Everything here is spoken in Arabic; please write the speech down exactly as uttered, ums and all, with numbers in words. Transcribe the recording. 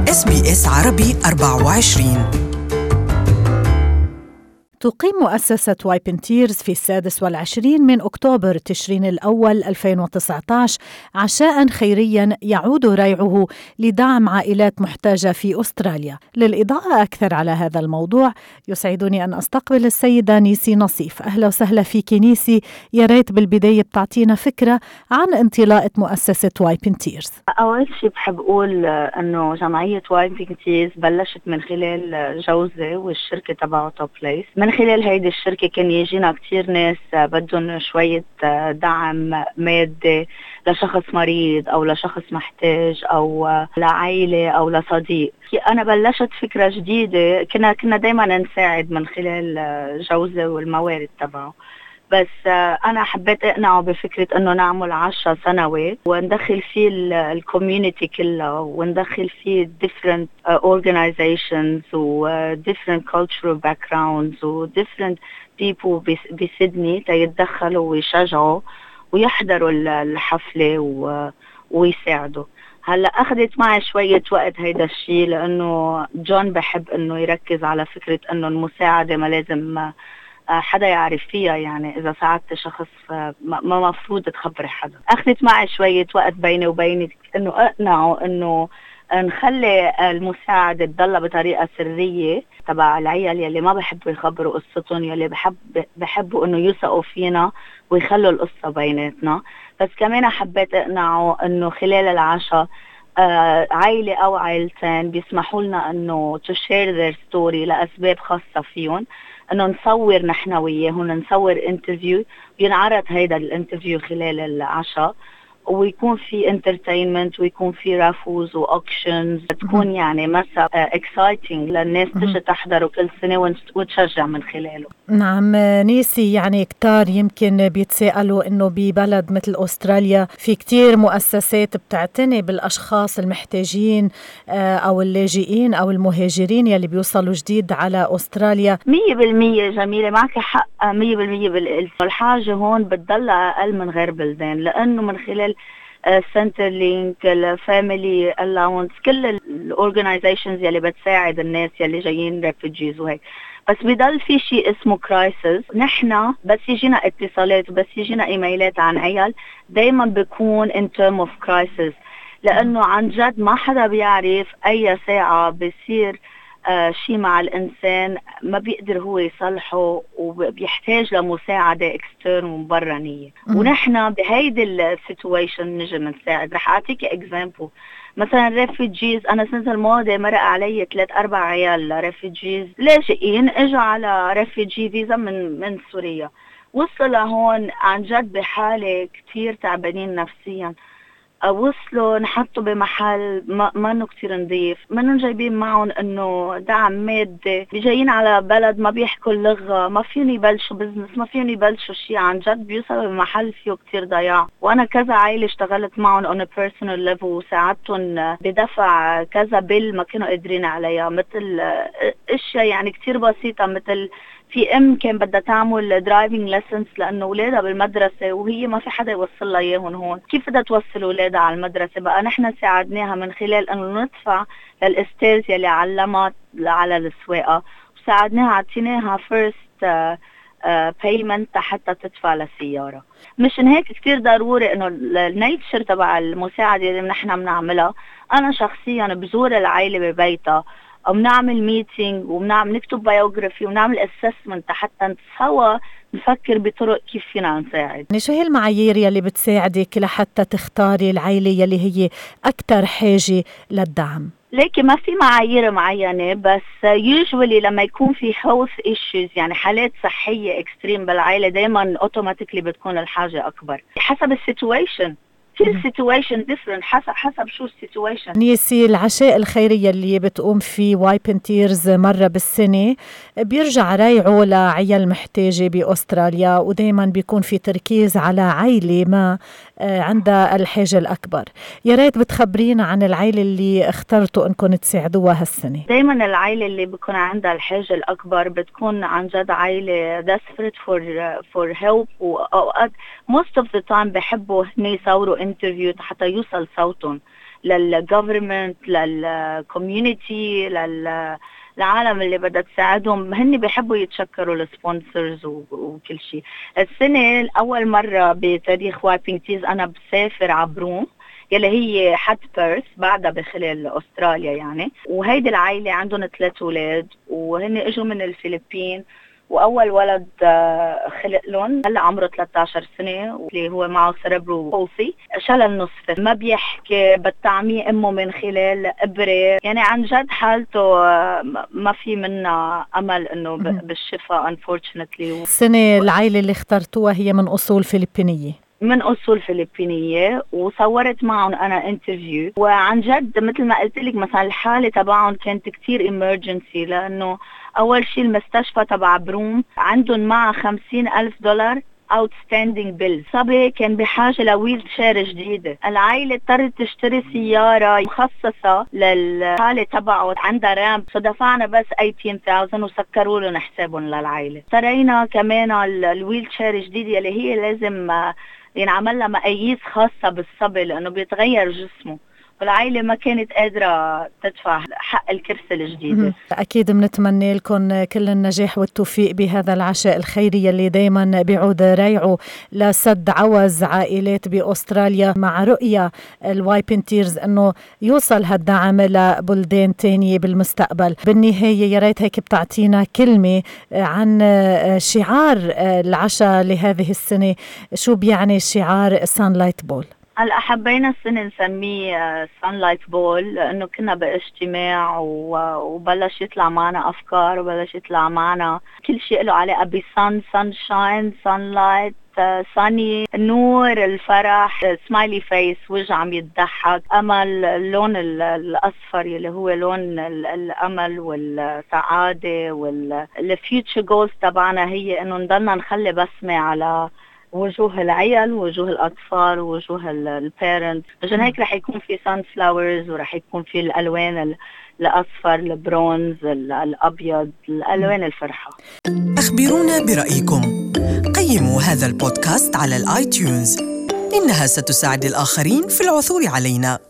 إس بي إس عربي أربعة وعشرين. تقيم مؤسسة وايبنتيرز في السادس والعشرين من أكتوبر تشرين الأول ألفين وتسعة عشر عشاء خيريا يعود ريعه لدعم عائلات محتاجة في أستراليا. للإضاءة أكثر على هذا الموضوع يسعدني أن أستقبل السيدة نيسي نصيف. أهلا وسهلا فيك نيسي. يا ريت بالبداية بتعطينا فكرة عن انطلاقة مؤسسة وايبنتيرز. أول شيء بحب أقول أنه جمعية وايبنتيرز بلشت من خلال جوزي والشركة تبعه توب بليس. من خلال هيدي الشركة كان يجينا كتير ناس بدهم شوية دعم مادي لشخص مريض أو لشخص محتاج أو لعائلة أو لصديق. أنا بلشت فكرة جديدة، كنا كنا دايما نساعد من خلال جوزي والموارد تبعه، بس أنا حبيت أقنعه بفكرة أنه نعمل عشاء سنوي وندخل فيه الكوميونيتي كلها وندخل فيه different organizations و different cultural backgrounds و different people بسيدني تيتدخلوا ويشجعوا ويحضروا الحفلة ويساعدوا. هلأ أخذت معي شوية وقت هيدا الشيء، لأنه جون بحب أنه يركز على فكرة أنه المساعدة ما لازم حدا يعرف فيها، يعني إذا ساعدت شخص ما مفروض تخبر حدا. أخذت معي شوية وقت بيني وبينك إنه أقنعه إنه نخلي المساعدة تضل بطريقة سرية تبع العيال يلي ما بحبوا يخبروا قصتهم، يلي بحب بحبوا إنه يوثقوا فينا ويخلوا القصة بيناتنا. بس كمان حبيت أقنعه إنه خلال العشاء آه عائلة أو عائلتين بيسمحوا لنا إنه to share their story لأسباب خاصة فيهم، انه نصور نحن وياهم، نصور انترفيو وينعرض هيدا الانترفيو خلال العشاء، ويكون في انترتينمنت ويكون في رافوز واوكشنز، تكون يعني مسا اكسايتنج للناس تجي تحضر كل سنه وتشجع من خلاله. نعم نيسي، يعني كتار يمكن بيتساءلوا انه ببلد مثل استراليا في كتير مؤسسات بتعتني بالاشخاص المحتاجين او اللاجئين او المهاجرين يلي بيوصلوا جديد على استراليا. مية بالمية جميلة، معك حق مية بالمية. بالحاجة هون بتضل اقل من غير بلدان، لانه من خلال سنتر لينك، الفاميلي الاونس، كل الاورجنايزيشنز يلي بتساعد الناس يلي جايين ريفوجيز وهيك. بس بضل في شيء اسمه كرايسيس. نحن بس يجينا اتصالات وبس يجينا ايميلات عن عيال دايما بيكون in term of crisis، لانه عن جد ما حدا بيعرف اي ساعة بيصير آه شيء مع الإنسان ما بيقدر هو يصلحه وبيحتاج لمساعدة اكسترن ومبرانية. ونحن بهيدي السيتويشن نجي نساعد. رح أعطيك اكزامبل. مثلا ريفوجيز، أنا سنة الماضية مرق علي ثلاث أربع عيال ريفوجيز لاجئين اجوا على ريفوجي فيزا من من سوريا، وصلوا لهون عن جد بحالة كتير تعبانين نفسيا. وصلوا نحطوا بمحل ما منه كتير نظيف، منهم جايبين معهم انه دعم مادي، جايين على بلد ما بيحكوا اللغة، ما فيهم يبلشوا بزنس، ما فيهم يبلشوا شيء. عن جد بيوصلوا بمحل فيه كتير ضياع. وانا كذا عائلة اشتغلت معهم on a personal level وساعدتهم بدفع كذا بيل ما كانوا قادرين عليها، مثل اشياء يعني كتير بسيطة، مثل في ام كان بدها تعمل درايفنج ليسنس لانه اولادها بالمدرسه وهي ما في حدا يوصل لها اياهم هون، كيف بدها توصل اولادها على المدرسه؟ بقى نحن ساعدناها من خلال انه ندفع للاستاذ يلي علمها على السواقه، وساعدناها عطيناها فيرست بايمنت حتى تدفع للسياره. مشان هيك كتير ضروري انه النيتشر تبع المساعده اللي نحن بنعملها، انا شخصيا بزور العائله ببيتها وبنعمل ميتينج وبنعمل نكتب بايوغرافي ونعمل اسسمنت حتى سوا نفكر بطرق كيف فينا نساعد. يعني شو هي المعايير يلي بتساعدك لحتى تختاري العائلة يلي هي أكتر حاجة للدعم؟ لكن ما في معايير معينة، بس يوجولي لما يكون في health issues يعني حالات صحية اكستريم بالعائلة دايما اوتوماتيكلي بتكون الحاجة أكبر حسب السيتويشن. كل سيتويشن ديفرنت، حسب حسب شو السيتويشن. نيسي، العشاء الخيرية اللي بتقوم فيه وايبنتيرز مرة بالسنة بيرجع ريعه لعيال محتاجة بأستراليا، ودايما بيكون في تركيز على عائلة ما عندها الحاجة الأكبر. يا ريت بتخبرينا عن العائلة اللي اخترتوا انكم تساعدوها هالسنة. دايما العائلة اللي بيكون عندها الحاجة الأكبر بتكون عن جد عائلة desperate for for help، وأوقات most of the time بحبوا هني يصوروا interview حتى يوصل صوتهم، للجوفرمنت، للكوميونيتي، لل العالم اللي بدها تساعدهم. هن بيحبوا يتشكروا السبونسرز وكل شيء. السنة أول مرة بتاريخ وايبينج تيرز أنا بسافر عبروم يلي هي حد بيرث بعدها بخلال أستراليا يعني. وهيدي العائلة عندهم ثلاث أولاد وهن إجوا من الفلبين، وأول ولد خلق لهم هلا عمره ثلاثة عشر سنة اللي هو معه سيربرو بولسي، شلل نصف، ما بيحكي، بتطعميه أمه من خلال إبرة. يعني عن جد حالته ما في منا أمل إنه بالشفاء unfortunately. السنة العائلة اللي اخترتوها هي من أصول فلبينية من أصول فلبينية، وصورت معهم أنا انترفيو. وعن جد مثل ما قلت لك مثلا الحالة تبعهم كانت كتير emergency، لأنه أول شيء المستشفى تبع بروم عندهم معها خمسين ألف دولار outstanding bill. صبي كان بحاجة لويل شير جديدة. العائلة اضطرت تشتري سيارة مخصصة للحالة تبعه عندها رامب، فدفعنا بس ثمانية عشر ألف وسكروا لهم حسابهم للعائلة. اشترينا كمان الويل شير جديد يلي هي لازم ينعمل لها مقاييس خاصة بالصبي لأنه بيتغير جسمه، والعائلة ما كانت قادرة تدفع حق الكرسي الجديدة. أكيد بنتمنى لكم كل النجاح والتوفيق بهذا العشاء الخيري اللي دايما بيعود رايعه لسد عوز عائلات بأستراليا، مع رؤية الوايبينج تيرز أنه يوصل هالدعم لبلدان تانية بالمستقبل. بالنهاية يا ريت هيك بتعطينا كلمة عن شعار العشاء لهذه السنة، شو بيعني شعار سانلايت بول؟ هلا حبينا السنة نسميه سانلايت بول لأنه كنا باجتماع وبلش يطلع معنا أفكار وبلش يطلع معنا كل شيء له علاقة بسان، سانشاين، سانلايت، ساني، النور، الفرح، سمايلي فيس، وجه عم يتضحك، أمل، اللون الأصفر اللي هو لون الأمل والسعادة. والفيوتشر جولز تبعنا هي إنه نضلنا نخلي بسمة على وجوه العيال ووجوه الأطفال ووجوه البيرنت. عشان هيك رح يكون في سان فلاورز ورح يكون في الألوان الأصفر، البرونز، الأبيض، الألوان الفرحة. أخبرونا برأيكم، قيموا هذا البودكاست على الآيتيونز، إنها ستساعد الآخرين في العثور علينا.